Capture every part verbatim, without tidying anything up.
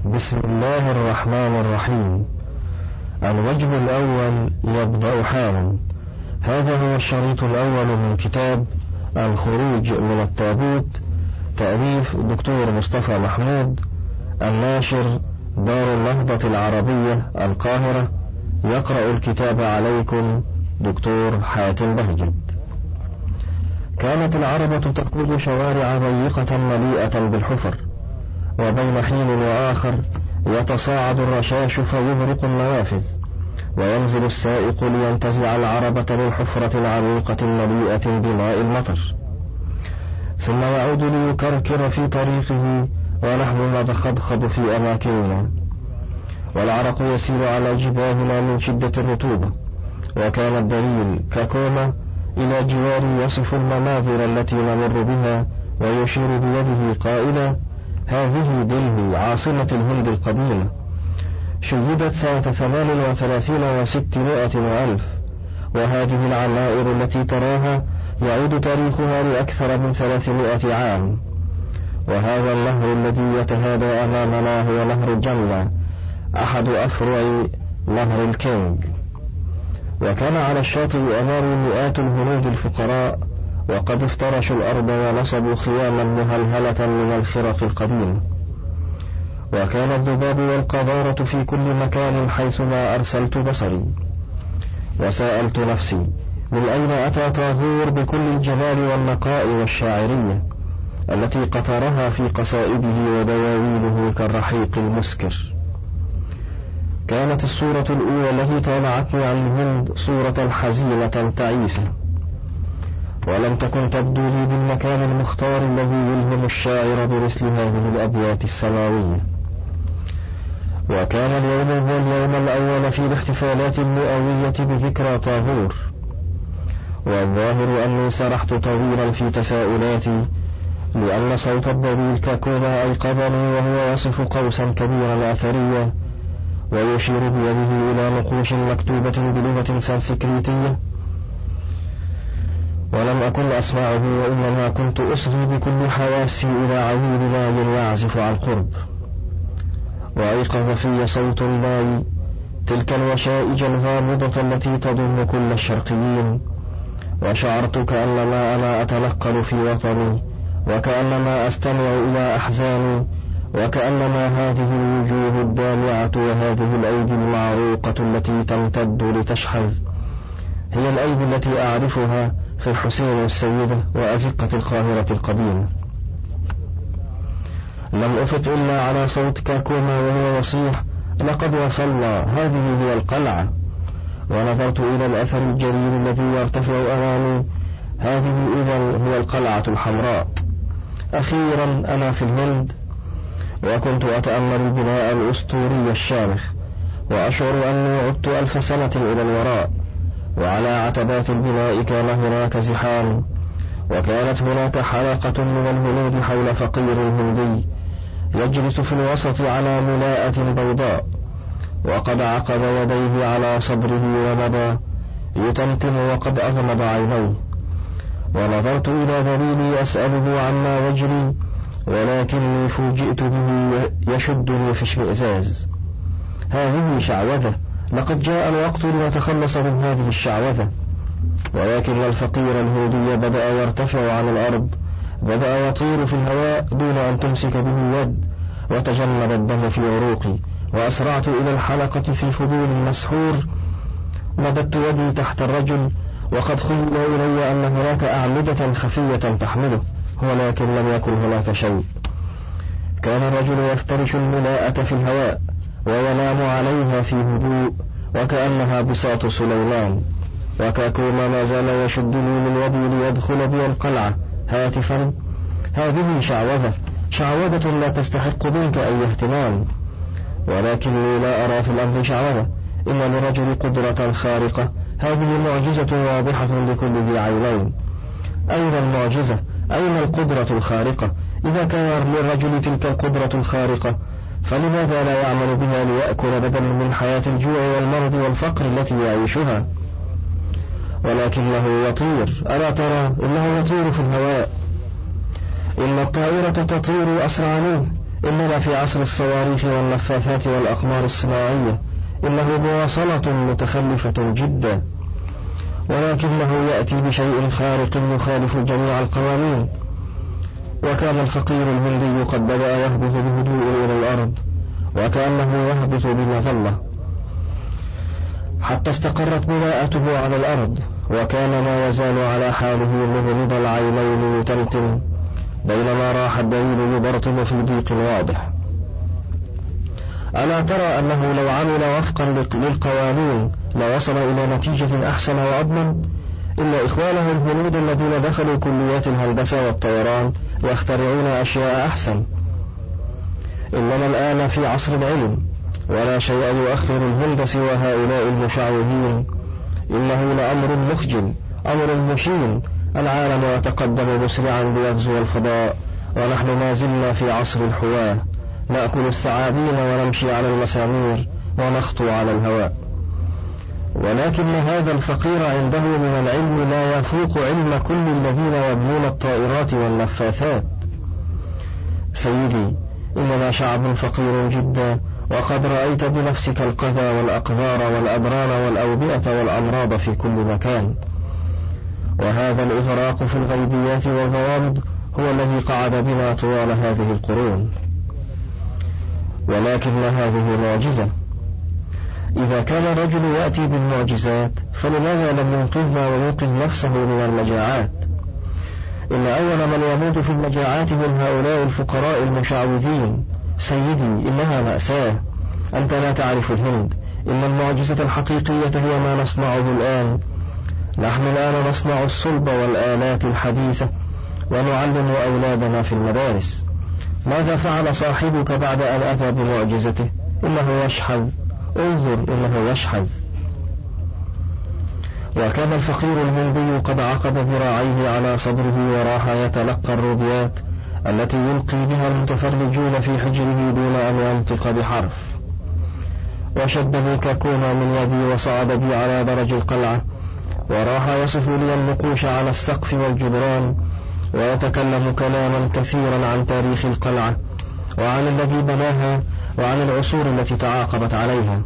بسم الله الرحمن الرحيم. الوجه الأول يبدأ حالا. هذا هو الشريط الأول من كتاب الخروج من التابوت، تأليف دكتور مصطفى محمود، الناشر دار النهضة العربية القاهرة. يقرأ الكتاب عليكم دكتور حاتم بهجت. كانت العربة تقود شوارع ضيقة مليئة بالحفر، وبين حين وآخر يتصاعد الرشاش فيغرق النوافذ، وينزل السائق لينتزع العربة من الحفرة العميقة المليئة بماء المطر، ثم يعود ليكركر في طريقه ونحن نتخضخض في أماكننا، والعرق يسيل على جباهنا من شدة الرطوبة. وكان الدليل كاكوما إلى جواري يصف المناظر التي نمر بها ويشير بيده قائلا: هذه دلهي عاصمة الهند القديمة، شيدت سنة ثمان وثلاثين وستمائة وألف، وهذه العمائر التي تراها يعود تاريخها لأكثر من ثلاثمائة عام. وهذا النهر الذي يتهادى أمامنا هو نهر جملة، أحد أفرع نهر الكينج. وكان على الشاطئ أمامي مئات الهنود الفقراء، وقد افترشوا الأرض ونصبوا خياما مهلهلة من الخرق القديمة. وكان الذباب والقذارة في كل مكان حيثما أرسلت بصري، وسألت نفسي: من أين أتى طاغور بكل الجمال والنقاء والشاعرية التي قطرها في قصائده ودواوينه كالرحيق المسكر؟ كانت الصورة الأولى التي طالعتني عن الهند صورة حزينة تعيسة، ولم تكن تبدو لي بالمكان المختار الذي يلهم الشاعر بمثل هذه الأبيات السماوية. وكان اليوم هو اليوم الأول في الاحتفالات المئوية بذكرى طاغور، والظاهر أني سرحت طويلا في تساؤلاتي، لأن صوت الضبيب كاكوما أيقظني وهو يصف قوسا كبيرا أثريا ويشير بيده إلى نقوش مكتوبة بلغة سانسكريتية، ولم أكن أسمعه، وإنما كنت أصغي بكل حواسي إلى عويل ماء يعزف عن قرب. وأيقظ في صوت الماء تلك الوشائج الغامضة التي تضم كل الشرقيين، وشعرت كأنما أنا أتنقل في وطني، وكأنما أستمع إلى أحزاني، وكأنما هذه الوجوه الدامعة وهذه الأيدي المعروقة التي تمتد لتشحذ هي الأيدي التي أعرفها في الحسين السيدة وأزقة القاهرة القديمة. لم أفت إلا على صوت كاكوما وهو يصيح: لقد وصلنا، هذه هي القلعة. ونظرت إلى الأثر الجليل الذي يرتفع أمامي، هذه إذن هي القلعة الحمراء. أخيرا أنا في الهند. وكنت أتأمل البناء الأسطوري الشامخ، وأشعر أني عدت ألف سنة إلى الوراء. وعلى عتبات البناء كان هناك زحام، وكانت هناك حلقة من الهنود حول فقير هندي يجلس في الوسط على ملاءة بيضاء، وقد عقد يديه على صدره ومضى يتمتم وقد أغمض عينيه. ونظرت إلى ذليلي أسأله عما يجري، ولكني فوجئت به يشدني في اشمئزاز. هذه شعوذة، لقد جاء الوقت لنتخلص من هذه الشعوذة. ولكن الفقير الهندي بدأ يرتفع عن الأرض، بدأ يطير في الهواء دون أن تمسك به يد، وتجمد الدم في عروقي، وأسرعت إلى الحلقة في فضول مسحور. مددت يدي تحت الرجل، وقد خيل إلي أن هناك أعمدة خفية تحمله، ولكن لم يكن هناك شيء. كان الرجل يفترش الملاءة في الهواء وينام عليها في هدوء وكأنها بساط سليمان. وكاكوما ما زال يشدني من يدي ليدخل بي القلعة هاتفا: هذه شعوذة، شعوذة لا تستحق منك أي اهتمام. ولكني لا أرى في الأمر شعوذة، إن للرجل قدرة خارقة، هذه معجزة واضحة لكل ذي عينين. أين المعجزة؟ أين القدرة الخارقة؟ إذا كان للرجل تلك القدرة الخارقة، فلماذا لا يعمل بها ليأكل بدلا من حياة الجوع والمرض والفقر التي يعيشها؟ ولكنه يطير، ألا ترى؟ إنه يطير في الهواء. إن الطائرة تطير أسرع منه، إنما في عصر الصواريخ والنفاثات والأقمار الصناعية إنه مواصلة متخلفة جدا، ولكنه يأتي بشيء خارق يخالف جميع القوانين. وكان الفقير الهندي قد بدأ يهبط بهدوء إلى الأرض وكأنه يهبط بمظلة، حتى استقرت بناءته على الأرض، وكان ما يزال على حاله مغمض العينين يتمتم، بينما راح الدليل يبرطم في ضيق واضح. ألا ترى أنه لو عمل وفقا للقوانين لوصل إلى نتيجة أحسن وأضمن؟ إلا إخوانه الهنود الذين دخلوا كليات الهندسة والطيران يخترعون أشياء أحسن. إنما الآن في عصر العلم، ولا شيء يؤخر الهند سوى هؤلاء المشعوذين. إنه لأمر مخجل، أمر مشين. العالم يتقدم مسرعا ليغزو الفضاء، ونحن ما زلنا في عصر الحواة، نأكل الثعابين ونمشي على المسامير ونخطو على الهواء. ولكن هذا الفقير عنده من العلم لا يفوق علم كل الذين يبنون الطائرات والنفاثات. سيدي، إننا شعب فقير جدا، وقد رأيت بنفسك القذى والأقذار والأدران والأوبئة والأمراض في كل مكان، وهذا الإغراق في الغيبيات والغوامض هو الذي قعد بنا طوال هذه القرون. ولكن هذه معجزة. إذا كان الرجل يأتي بالمعجزات فلماذا لم ينقذنا وينقذ نفسه من المجاعات؟ إن أول من يموت في المجاعات من هؤلاء الفقراء المشعوذين. سيدي، إنها مأساة. أنت لا تعرف الهند. إن المعجزة الحقيقية هي ما نصنعه الآن. نحن الآن نصنع الصلب والآلات الحديثة ونعلم أولادنا في المدارس. ماذا فعل صاحبك بعد أن أتى بمعجزته؟ إنه يشحذ. انظر، إنه يشحذ. وكان الفقير الهندي قد عقد ذراعيه على صدره وراح يتلقى الربيات التي يلقي بها المتفرجون في حجره دون أن ينطق بحرف. وشدني كاكونا من يدي وصعد بي على درج القلعة، وراح يصف لي النقوش على السقف والجدران، ويتكلم كلاما كثيرا عن تاريخ القلعة وعن الذي بناها وعن العصور التي تعاقبت عليها.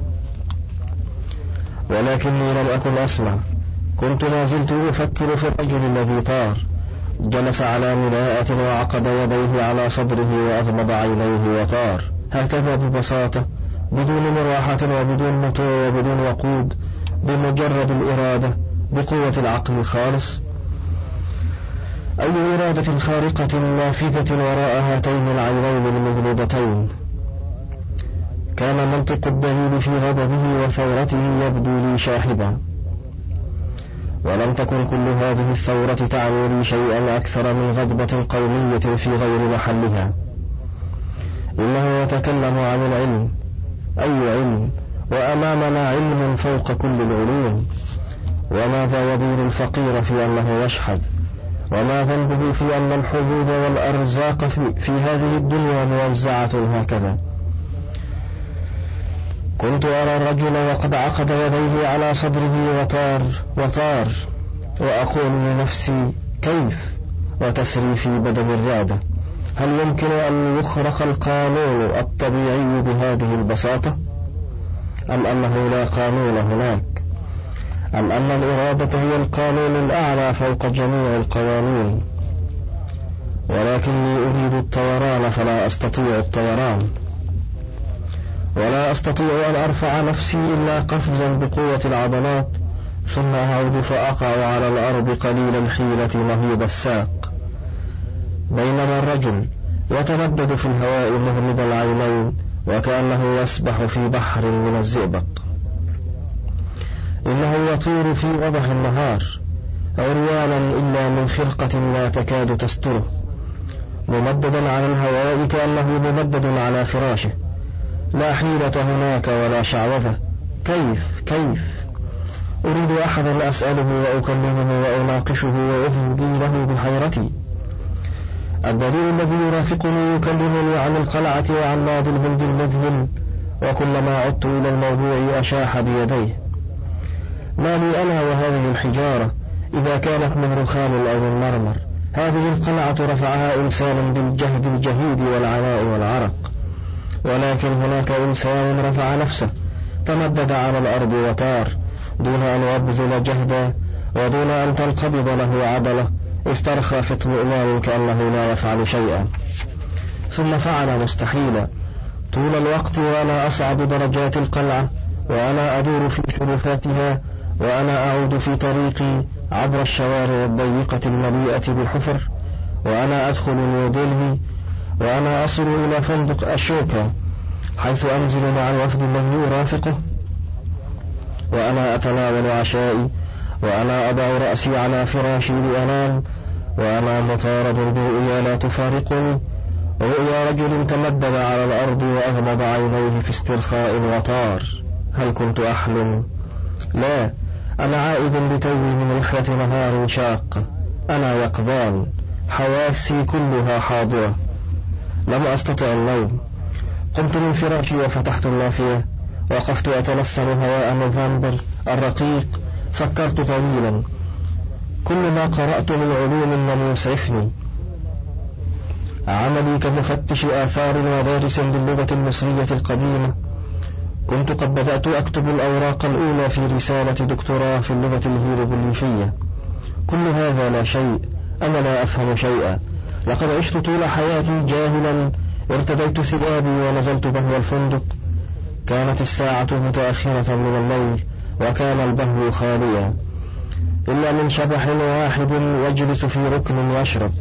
ولكني لم أكن أسمع. كنت ما زلت أفكر في الرجل الذي طار، جلس على ملاءة وعقد يديه على صدره وأغمض عينيه وطار هكذا ببساطة، بدون مراحة وبدون موتور وبدون وقود، بمجرد الإرادة، بقوة العقل الخالص. أي إرادة خارقة نافذة وراء هاتين العينين المغلوبتين. كان منطق الدليل في غضبه وثورته يبدو لي شاحبا، ولم تكن كل هذه الثورة تعني لي شيئا أكثر من غضبة قومية في غير محلها. إنه يتكلم عن العلم. أي علم؟ وأمامنا علم فوق كل العلوم. وماذا يدير الفقير في أنه يشحذ؟ وما ذنبه في أن الحظوظ والأرزاق في, في هذه الدنيا موزعة هكذا؟ كنت أرى الرجل وقد عقد يديه على صدره وطار وطار، وأقول لنفسي كيف؟ وتسري في بدن الرعدة. هل يمكن أن يخرق القانون الطبيعي بهذه البساطة؟ أم أنه لا قانون هناك؟ أم أن الإرادة هي القانون الأعلى فوق جميع القوانين؟ ولكني أريد الطيران فلا أستطيع الطيران، ولا أستطيع أن أرفع نفسي إلا قفزا بقوة العضلات، ثم أعود فأقع على الأرض قليل الحيلة مهيب الساق. بينما الرجل يتردد في الهواء مغمض العينين وكأنه يسبح في بحر من الزئبق. إنه يطير في وضح النهار عريانا إلا من خرقة لا تكاد تستره، ممددا على الهواء كأنه ممدد على فراشه، لا حيلة هناك ولا شعوذة. كيف كيف؟ أريد أحدا أسأله وأكلمه وأناقشه وأفضي له بحيرتي. الدليل الذي يرافقني يكلمني عن القلعة وعن ماضي الهند المذهل، وكلما عدت إلى الموضوع أشاح بيديه. ما لي أنا وهذه الحجارة إذا كانت من رخام أو من مرمر؟ هذه القلعة رفعها إنسان بالجهد الجهيد والعناء والعرق، ولكن هناك إنسان رفع نفسه، تمدد على الأرض وطار دون أن يبذل جهدا ودون أن تنقبض له عضلة، استرخى في اطمئنان كأنه لا يفعل شيئا، ثم فعل مستحيلا طول الوقت وأنا أصعد درجات القلعة، وأنا أدور في شرفاتها، وأنا أعود في طريقي عبر الشوارع الضيقة المليئة بالحفر، وأنا أدخل نيودلهي، وأنا أصل إلى فندق أشوكا حيث أنزل مع الوفد الذي أرافقه، وأنا أتناول عشائي، وأنا أضع رأسي على فراشي لأنام، وأنا مطارد برؤيا لا تفارقني، رؤيا رجل تمدد على الأرض وأغمض عينيه في استرخاء وطار. هل كنت أحلم؟ لا، أنا عائد بتوي من رحلة نهار شاقة، أنا يقظان، حواسي كلها حاضرة، لم أستطع النوم. قمت من فراشي وفتحت النافية، وقفت أتنسم هواء نوفمبر الرقيق، فكرت طويلا. كل ما قرأت من علوم لم يسعفني، عملي كمفتش آثار ودارس باللغة المصرية القديمة. كنت قد بدأت أكتب الأوراق الأولى في رسالة دكتوراه في اللغة الهيروغليفية. كل هذا لا شيء، أنا لا أفهم شيئا، لقد عشت طول حياتي جاهلا. ارتديت ثيابي ونزلت بهو الفندق، كانت الساعة متأخرة من الليل، وكان البهو خاليا إلا من شبح واحد يجلس في ركن يشرب.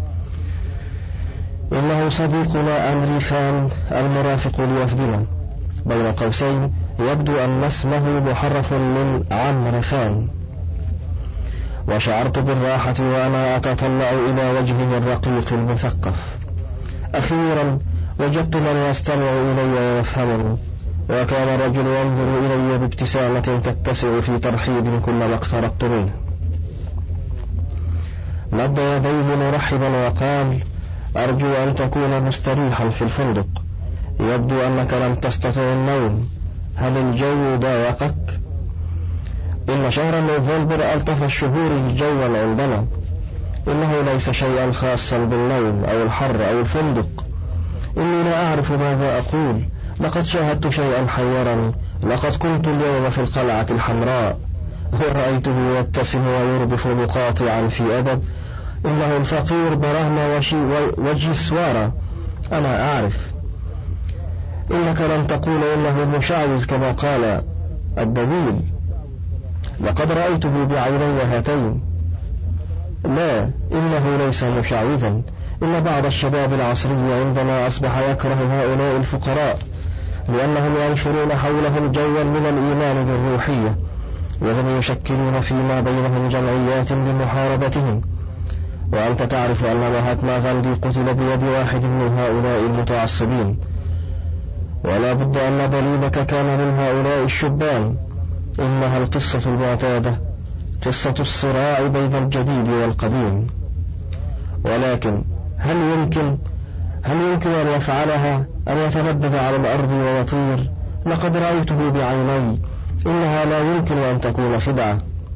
إنه صديقنا أمري خان المرافق لوفدنا، بين قوسين يبدو أن اسمه محرف من عمرو خان. وشعرت بالراحة وأنا أتطلع إلى وجهه الرقيق المثقف. أخيرا وجدت من يستمع إلي ويفهمني، وكان الرجل ينظر إلي بابتسامة تتسع في ترحيب كلما اقتربت منه. مد يديه مرحبا وقال: أرجو أن تكون مستريحا في الفندق، يبدو أنك لم تستطع النوم، هل الجو ضايقك؟ إن شهر نوفمبر ألطف الشهور جوا عندنا، إنه ليس شيئا خاصا بالنوم أو الحر أو الفندق. إني لا أعرف ماذا أقول، لقد شاهدت شيئا حيرا. لقد كنت اليوم في القلعة الحمراء، ورأيته يبتسم ويردف مقاطعا في أدب. إنه الفقير براهما وجسوارا، أنا أعرف. إنك لم تقول إنه مشعوذ كما قال الدليل، لقد رأيته بعيني هاتين. لا، إنه ليس مشعوذا. إن بعض الشباب العصري عندما أصبح يكره هؤلاء الفقراء لأنهم ينشرون حولهم جوا من الإيمان بالروحية، وهم يشكلون فيما بينهم جمعيات لمحاربتهم. وأنت تعرف أن مهاتما غاندي قتل بيد واحد من هؤلاء المتعصبين، ولا بد أن دليلك كان من هؤلاء الشبان. إنها القصة المعتادة، قصة الصراع بين الجديد والقديم. ولكن هل يمكن هل يمكن أن يفعلها، أن يتمدد على الأرض ويطير؟ لقد رأيته بعيني. إنها لا يمكن أن تكون خدعة،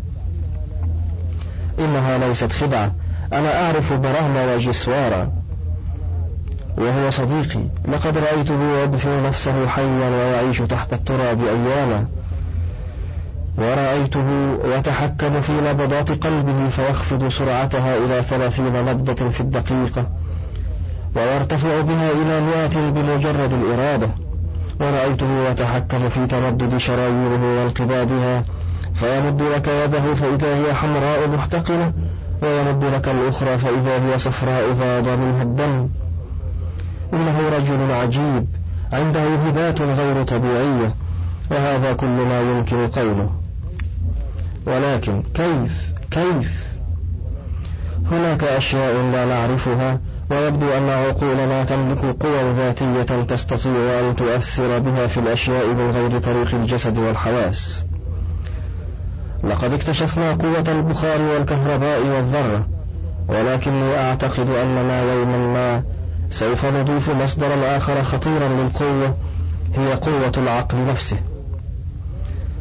إنها ليست خدعة. أنا أعرف براهما وجسوارا، وهو صديقي. لقد رأيته يدفن نفسه حيا ويعيش تحت التراب أياما، ورأيته يتحكم في نبضات قلبه فيخفض سرعتها إلى ثلاثين نبضة في الدقيقة، ويرتفع بها إلى مئة بمجرد الإرادة. ورأيته يتحكم في تمدد شرايينه وانقباضها، فيمد لك يده فإذا هي حمراء محتقنة، ويمد لك الأخرى فإذا هي صفراء فاض منها الدم. إنه رجل عجيب، عنده هبات غير طبيعية، وهذا كل ما يمكن قوله. ولكن كيف كيف هناك أشياء لا نعرفها، ويبدو أن عقولنا تملك قوى ذاتية تستطيع أن تؤثر بها في الأشياء من غير طريق الجسد والحواس. لقد اكتشفنا قوة البخار والكهرباء والذرة، ولكني أعتقد أننا يوما ما سوف نضيف مصدرا آخر خطيرا للقوة، هي قوة العقل نفسه.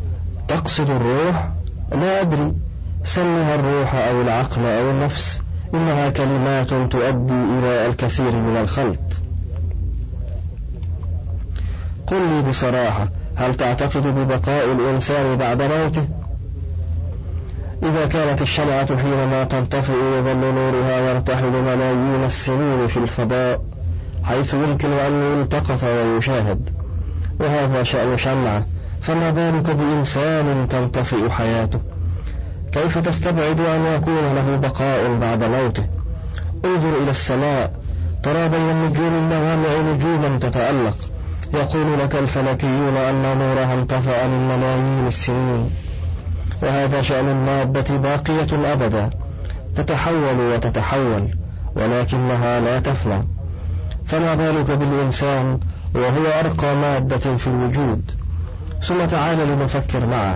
تقصد الروح؟ لا أدري، سمها الروح أو العقل أو النفس، إنها كلمات تؤدي إلى الكثير من الخلط. قل لي بصراحة، هل تعتقد ببقاء الإنسان بعد موته؟ إذا كانت الشمعة حينما تنطفئ يظل نورها يرتحل ملايين السنين في الفضاء حيث يمكن أن يلتقط ويشاهد، وهذا شأن شمعة، فما بالك بإنسان تنطفئ حياته؟ كيف تستبعد أن يكون له بقاء بعد موته؟ انظر إلى السماء، ترى بين النجوم اللوامع نجوما تتألق، يقول لك الفلكيون أن نورها انطفأ من ملايين السنين. وهذا شأن المادة، باقية أبدا، تتحول وتتحول، ولكنها لا تفنى. فما بالك بالإنسان وهو أرقى مادة في الوجود؟ ثم تعال لنفكر معا.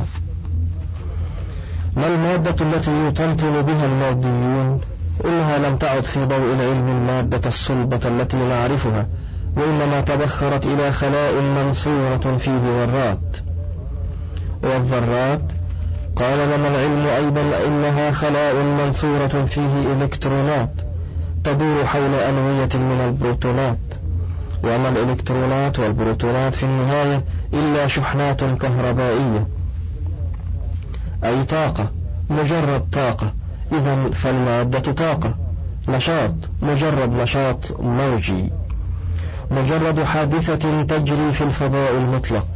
ما المادة التي يطنطن بها الماديون؟ إنها لم تعد في ضوء العلم المادة الصلبة التي نعرفها، وإنما تبخرت إلى خلاء منصورة فيه ذرات. والذرات قال لنا العلم أيضا إنها خلاء منصورة فيه إلكترونات تدور حول أنوية من البروتونات، وما الإلكترونات والبروتونات في النهاية إلا شحنات كهربائية، أي طاقة، مجرد طاقة. إذن فالمادة طاقة، نشاط، مجرد نشاط موجي، مجرد حادثة تجري في الفضاء المطلق.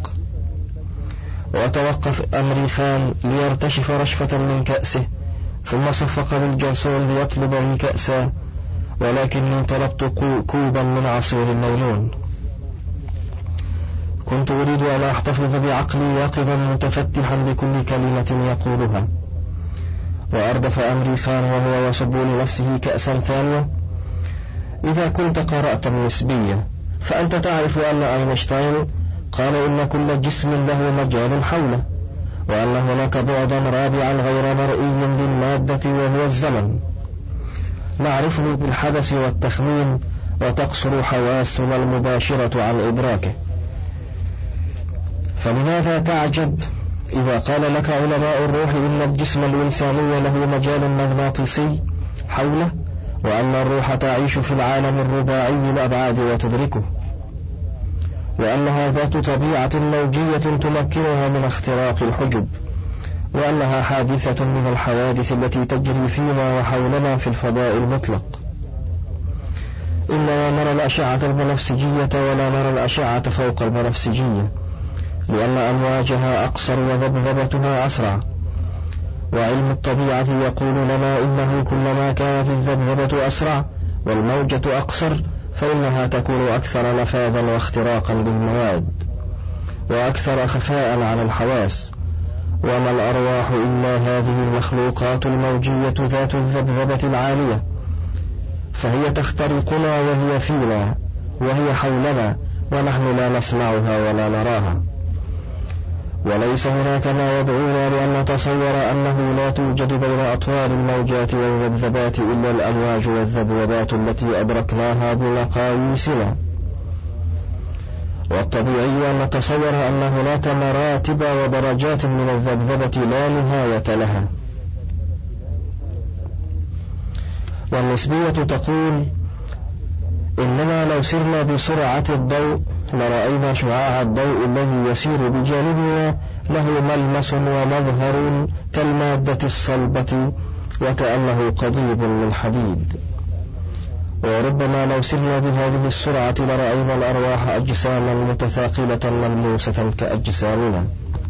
وتوقف أمريخان ليرتشف رشفة من كأسه، ثم صفق بالجرسون ليطلب لي كأسا، ولكني طلبت كوبا من عصير الليمون. كنت أريد أن أحتفظ بعقلي يقظا متفتحا لكل كلمة يقولها. وأردف أمريخان وهو يصب لنفسه كأسا ثانية. إذا كنت قرأت النسبية فأنت تعرف أن أينشتاين قال إن كل جسم له مجال حوله، وأن هناك بعدا رابعا غير مرئي للمادة وهو الزمن. نعرفه بالحدث والتخمين، وتقصر حواسنا المباشرة عن إدراكه. فلماذا تعجب إذا قال لك علماء الروح إن الجسم الإنساني له مجال مغناطيسي حوله، وأن الروح تعيش في العالم الرباعي الأبعاد وتدركه، وأنها ذات طبيعة موجية تمكنها من اختراق الحجب، وأنها حادثة من الحوادث التي تجري فينا وحولنا في الفضاء المطلق. إننا نرى الأشعة البنفسجية ولا نرى الأشعة فوق البنفسجية، لأن أمواجها أقصر وذبذبتها أسرع. وعلم الطبيعة يقول لنا إنه كلما كانت الذبذبة أسرع والموجة أقصر فإنها تكون أكثر نفاذا واختراقا للمواد، وأكثر خفاء على الحواس. وما الأرواح إلا هذه المخلوقات الموجية ذات الذبذبة العالية، فهي تخترقنا وهي فينا وهي حولنا، ونحن لا نسمعها ولا نراها. وليس هناك ما يدعونا لأن نتصور أنه لا توجد بين أطوال الموجات والذبذبات إلا الأمواج والذبذبات التي أدركناها بمقاييسنا. والطبيعي أن نتصور أن هناك مراتب ودرجات من الذبذبة لا نهاية لها. والنسبية تقول إننا لو سرنا بسرعة الضوء لرأينا شعاع الضوء الذي يسير بجانبنا له ملمس ومظهر كالمادة الصلبة وكأنه قضيب من حديد. وربما لو سرنا بهذه السرعة لرأينا الأرواح أجساما متثاقلة ملموسة كأجسامنا.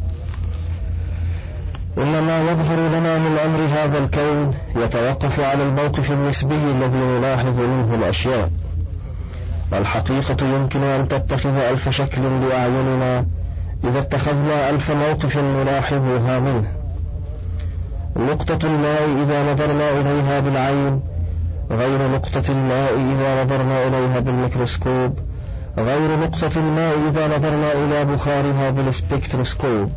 إنما يظهر لنا من أمر هذا الكون يتوقف على الموقف النسبي الذي نلاحظ منه الأشياء. الحقيقة يمكن أن تتخذ ألف شكل لأعيننا إذا اتخذنا ألف موقف نلاحظها منه. نقطة الماء إذا نظرنا إليها بالعين غير نقطة الماء إذا نظرنا إليها بالميكروسكوب، غير نقطة الماء إذا نظرنا إلى بخارها بالسبكتروسكوب.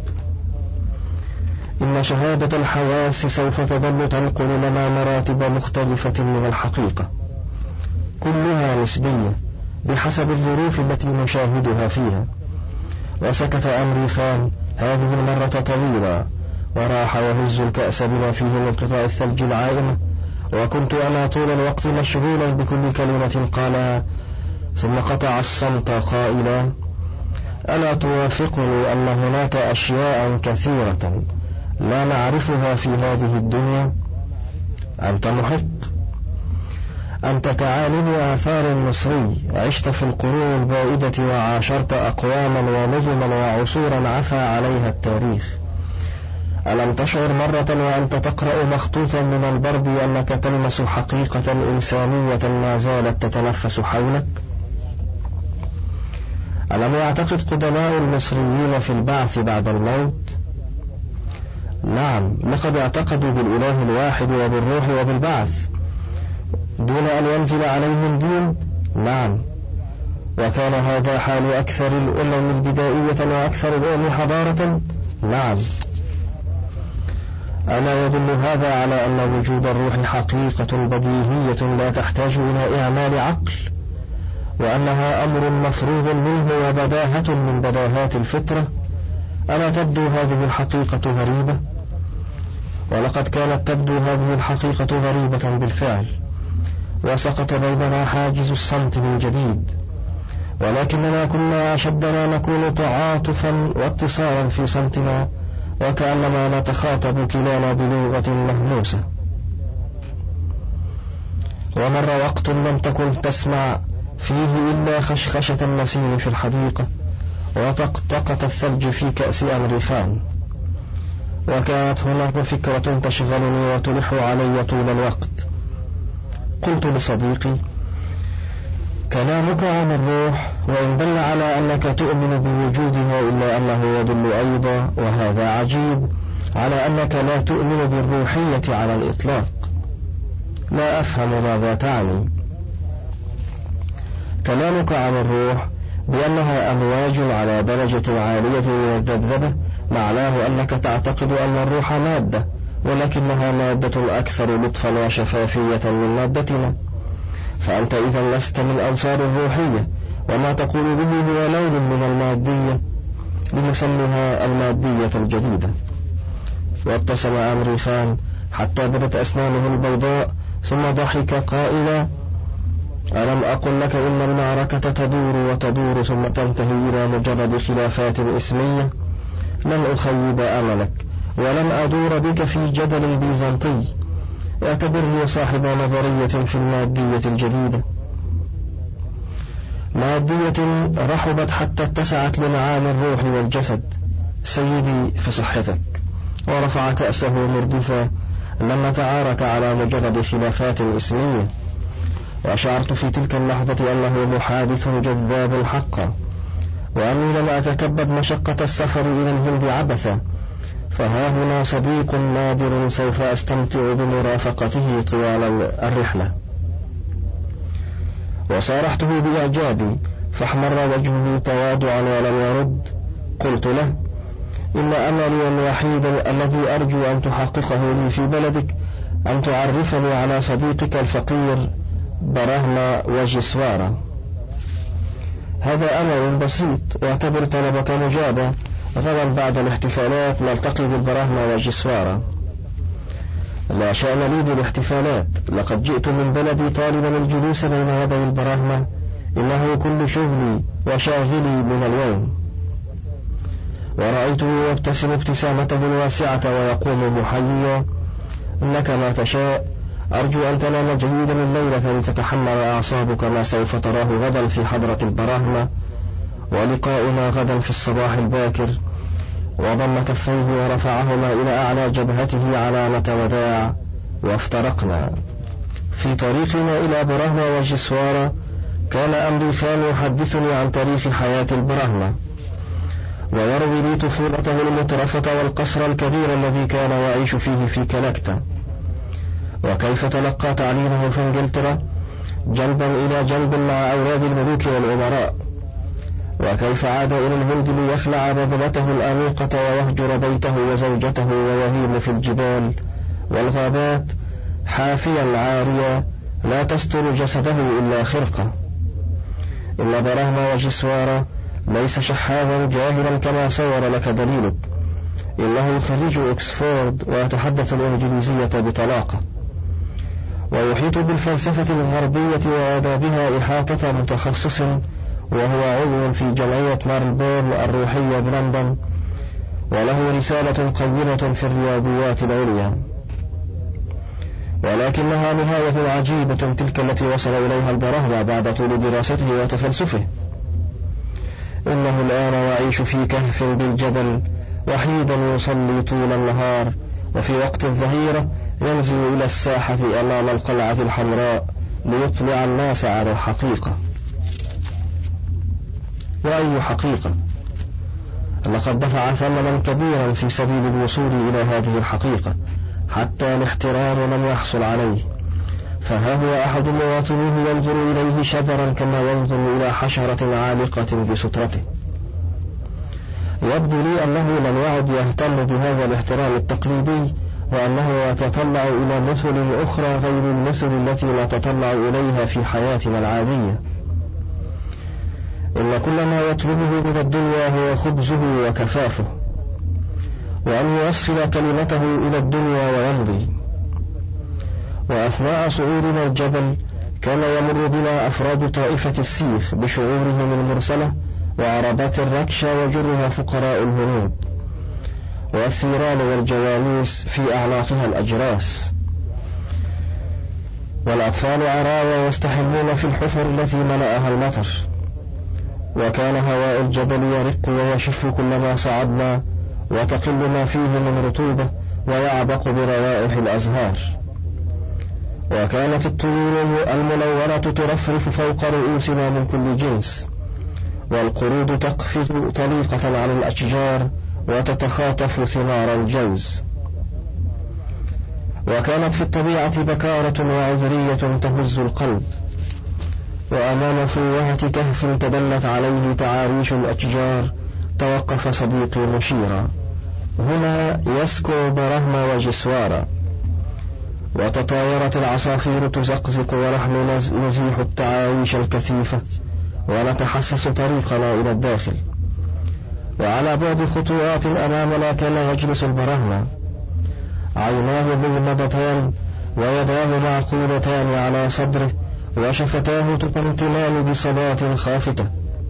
إن شهادة الحواس سوف تظل تنقل لنا مراتب مختلفة من الحقيقة، كلها نسبية بحسب الظروف التي نشاهدها فيها. وسكت أمريخان هذه المرة طويلا، وراح يهز الكأس بما فيه من قطع الثلج العائمة، وكنت أنا طول الوقت مشغولا بكل كلمة قالها، ثم قطع الصمت قائلا: ألا توافقني أن هناك أشياء كثيرة لا نعرفها في هذه الدنيا؟ أنت محق، أنت كعالم آثار مصري، عشت في القرون البائدة وعاشرت أقواما ونظما وعصورا عفى عليها التاريخ. ألم تشعر مرة وأنت تقرأ مخطوطا من البرد أنك تلمس حقيقة إنسانية ما زالت تتنفس حولك؟ ألم يعتقد قدماء المصريين في البعث بعد الموت؟ نعم، لقد اعتقدوا بالإله الواحد وبالروح وبالبعث دون أن ينزل عليهم دين. نعم، وكان هذا حال أكثر الأمم البدائية وأكثر الأمم حضارة. نعم. ألا يدل هذا على أن وجود الروح حقيقة بديهية لا تحتاج إلى إعمال عقل، وأنها أمر مفروغ منه وبداهة من بداهات الفطرة؟ ألا تبدو هذه الحقيقة غريبة؟ ولقد كانت تبدو هذه الحقيقة غريبة بالفعل، وسقط بيننا حاجز الصمت من جديد، ولكننا كنا أشد ما نكون تعاطفا واتصالا في صمتنا، وكأنما نتخاطب كلانا بلغة مهموسة. ومر وقت لم تكن تسمع فيه إلا خشخشة النسيم في الحديقة وطقطقة الثلج في كأس أمريخان، وكانت هناك فكرة تشغلني وتلح علي طول الوقت. قلت لصديقي: كلامك عن الروح وإن دل على أنك تؤمن بوجودها إلا أنه يدل أيضا، وهذا عجيب، على أنك لا تؤمن بالروحية على الإطلاق. لا أفهم ماذا تعني. كلامك عن الروح بأنها أمواج على درجة عالية من الذبذبة معناه أنك تعتقد أن الروح مادة، ولكنها مادة أكثر لطفا وشفافية من مادتنا، فأنت إذا لست من أنصار الروحية، وما تقول به هو لون من المادية، لنسميها المادية الجديدة. وابتسم أمريخان حتى بدت أسنانه البيضاء، ثم ضحك قائلا: ألم أقل لك إن المعركة تدور وتدور ثم تنتهي إلى مجرد خلافات اسمية؟ لن أخيب أملك، ولن أدور بك في جدل بيزنطي. اعتبرني صاحب نظرية في المادية الجديدة، مادية رحبت حتى اتسعت لمعاني الروح والجسد. سيدي في صحتك. ورفع كأسه مردفا: لم نتعارك على مجرد خلافات اسمية. وشعرت في تلك اللحظة أنه محادث جذاب حقا، وأني لم أتكبد مشقة السفر إلى الهند عبثا، فها هنا صديق نادر سوف أستمتع بمرافقته طوال الرحلة. وصارحته بإعجابي، فاحمر وجهه تواضعا ولم يرد. قلت له: إن أملي الوحيد الذي أرجو أن تحققه لي في بلدك أن تعرفني على صديقك الفقير براهما وجسوارا. هذا أمر بسيط، واعتبر طلبك مجابا. غدا بعد الاحتفالات نلتقي بالبراهما وجسوارا. لا شأن لي بالاحتفالات، لقد جئت من بلدي طالبا الجلوس بين يدي البراهما، إنه كل شغلي وشاغلي من اليوم. ورأيته يبتسم ابتسامته الواسعة ويقوم محييا: إنك ما تشاء، أرجو أن تنام جيدا الليلة لتتحمل أعصابك ما سوف تراه غدا في حضرة البراهما، ولقاؤنا غدا في الصباح الباكر. وضم كفيه ورفعهما إلى أعلى جبهته علامة وداع، وافترقنا. في طريقنا إلى براهما وجسوارا كان أمريخان يحدثني عن تاريخ حياة البراهما، ويروي لي طفولته المترفة والقصر الكبير الذي كان يعيش فيه في كلكتا، وكيف تلقى تعليمه في انجلترا جنبا إلى جنب مع أولاد الملوك والأمراء، وكيف عاد إلى الهند ليخلع بذلته الأنيقة ويهجر بيته وزوجته ويهيم في الجبال والغابات حافيا عاريا لا تستر جسده إلا خرقة. إن براهما وجسوارا ليس شحاذا جاهلا كما صور لك دليلك، إنه خريج أكسفورد ويتحدث الإنجليزية بطلاقة، ويحيط بالفلسفة الغربية وآدابها إحاطة متخصص، وهو عضو في جمعية مارلبورن الروحية بلندن، وله رسالة قيمة في الرياضيات العليا. ولكنها نهاية عجيبة تلك التي وصل إليها البراهمة بعد طول دراسته وتفلسفه. إنه الآن يعيش في كهف بالجبل وحيدا يصلي طول النهار، وفي وقت الظهيرة ينزل إلى الساحة أمام القلعة الحمراء ليطلع الناس على الحقيقة. وأي حقيقة؟ لقد دفع ثمنا كبيرا في سبيل الوصول إلى هذه الحقيقة، حتى الاحترام لم يحصل عليه، فها هو أحد مواطنيه ينظر إليه شذرا كما ينظر إلى حشرة عالقة بسترته. يبدو لي أنه لم يعد يهتم بهذا الاحترام التقليدي، وأنه يتطلع إلى مثل أخرى غير المثل التي نتطلع إليها في حياتنا العادية. إن كل ما يطلبه من الدنيا هو خبزه وكفافه، وأن يوصل كلمته إلى الدنيا ويمضي. وأثناء صعودنا الجبل كان يمر بنا أفراد طائفة السيخ بشعورهم المرسلة وعربات الركشة وجرها فقراء الهنود، والثيران والجواميس في أعناقها الأجراس، والأطفال عرايا يستحمون في الحفر التي ملأها المطر. وكان هواء الجبل يرق ويشف كلما صعدنا، وتقل ما فيه من رطوبة ويعبق بروائح الأزهار. وكانت الطيور المنورة ترفرف فوق رؤوسنا من كل جنس، والقرود تقفز طليقة على الأشجار وتتخاطف ثمار الجوز. وكانت في الطبيعة بكارة وعذرية تهز القلب، وأمام فوهة كهف تدلت عليه تعاريش الأشجار توقف صديقي مشيرا: هنا يسكن براهما وجسوارا. وتطايرت العصافير تزقزق، ونحن نزيح التعايش الكثيفة ونتحسس طريقنا إلى الداخل. وعلى بعد خطوات أمامنا كان يجلس البراهما، عيناه مغمضتان ويداه معقودتان على صدره، وشفتاه تطمطمان بصلاة خافتة.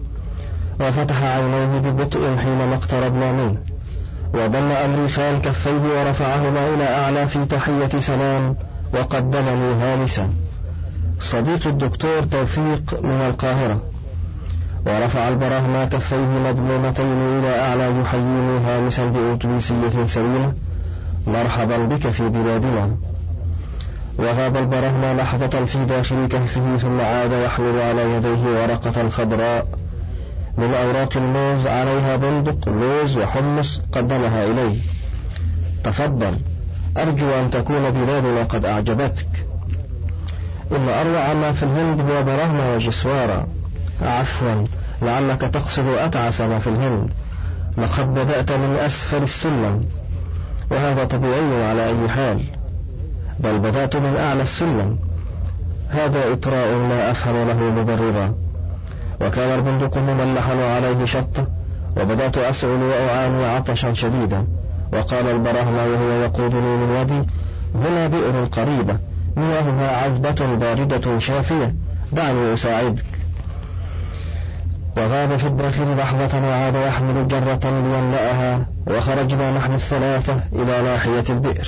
وفتح عينيه ببطء حينما اقتربنا منه، وضم أمريخان كفيه ورفعهما إلى أعلى في تحية سلام، وقدمني هامسا: صديق الدكتور توفيق من القاهرة. ورفع البراهما كفيه مضمومتين إلى أعلى يحييني هامسا بإنجليزية سليمة: مرحبا بك في بلادنا. وغاب البراهما لحظة في داخل كهفه، ثم عاد يحمل على يديه ورقة خضراء من أوراق الموز عليها بندق لوز وحمص، قدمها إلي: تفضل، أرجو أن تكون بلادنا قد أعجبتك. إن أروع ما في الهند هو براهما وجسوارا. عفوا، لعلك تقصد أتعس ما في الهند. لقد بدأت من أسفل السلم، وهذا طبيعي على أي حال، بل بدأت من أعلى السلم. هذا إطراء لا أفهم له مبررا. وكان البندق مملحا وعليه شطة، وبدأت أسعل وأعاني عطشا شديدا. وقال البراهما وهو يقودني من يدي: هنا بئر قريبة، مياهها عذبة باردة شافية، دعني أساعدك. وغاب في الداخل لحظة وعاد يحمل جرة ليملأها، وخرجنا نحن الثلاثة إلى ناحية البئر.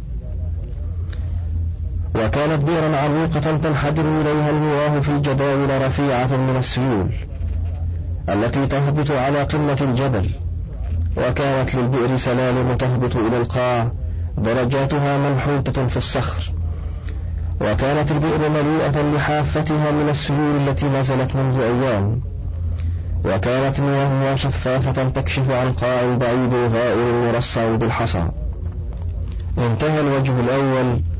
وكانت بئرا عميقة تنحدر إليها المياه في جداول رفيعة من السيول التي تهبط على قمة الجبل. وكانت للبئر سلالم تهبط إلى القاع درجاتها منحوتة في الصخر. وكانت البئر مليئة لحافتها من السيول التي نزلت منذ أيام. وكانت مياهها شفافة تكشف عن قاع بعيد غائر مرصع بالحصى. انتهى الوجه الأول